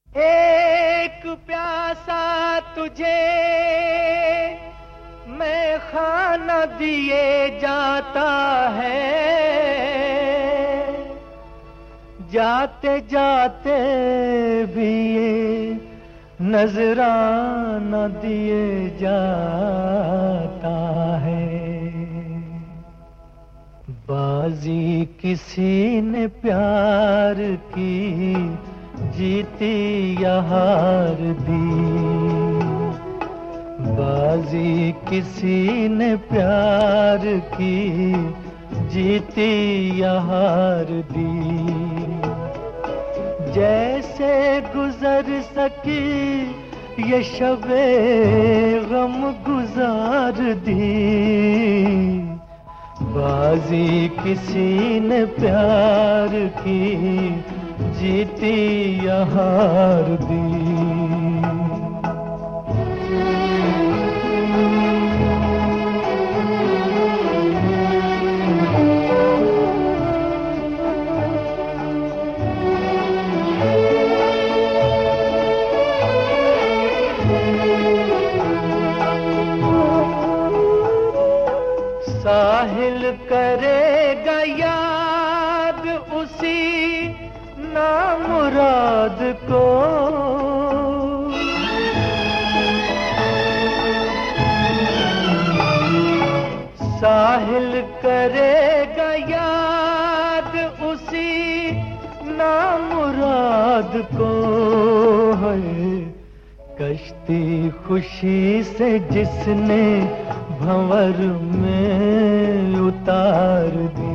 एक प्यासा तुझे मैं खाना दिए जाता है, जाते जाते भी ये नजराना दिए जाता है। बाजी किसी ने प्यार की जीती या हार दी, बाजी किसी ने प्यार की जीती या हार दी। जैसे गुजर सकी ये शबे गम गुजार दी, बाजी किसी ने प्यार की जीती या हार दी। साहिल करेगा याद उसी नामुराद को, साहिल करेगा याद उसी नामुराद को। है कश्ती खुशी से जिसने भंवर में उतार दी,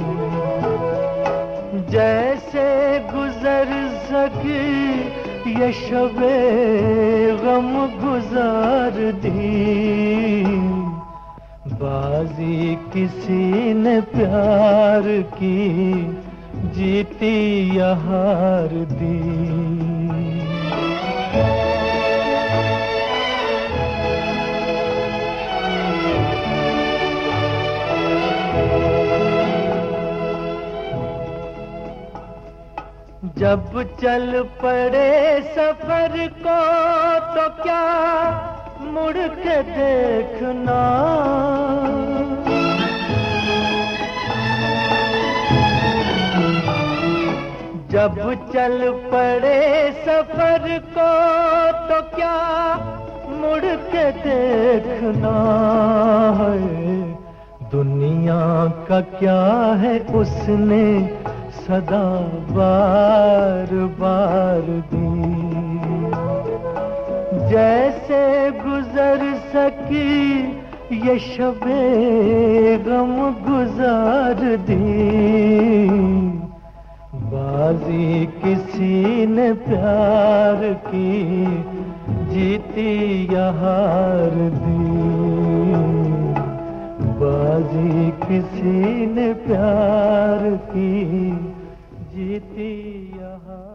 जैसे गुजर सकी ये शबे गम गुजार दी, बाजी किसी ने प्यार की जीती या हार दी। जब चल पड़े सफर को तो क्या मुड़ के देखना, जब चल पड़े सफर को तो क्या मुड़ के देखना है। दुनिया का क्या है उसने सदा बार बार दी, जैसे गुजर सकी ये शबे गम गुजार दी, बाजी किसी ने प्यार की जीती या हार दी, बाजी किसी ने प्यार की जीती या हार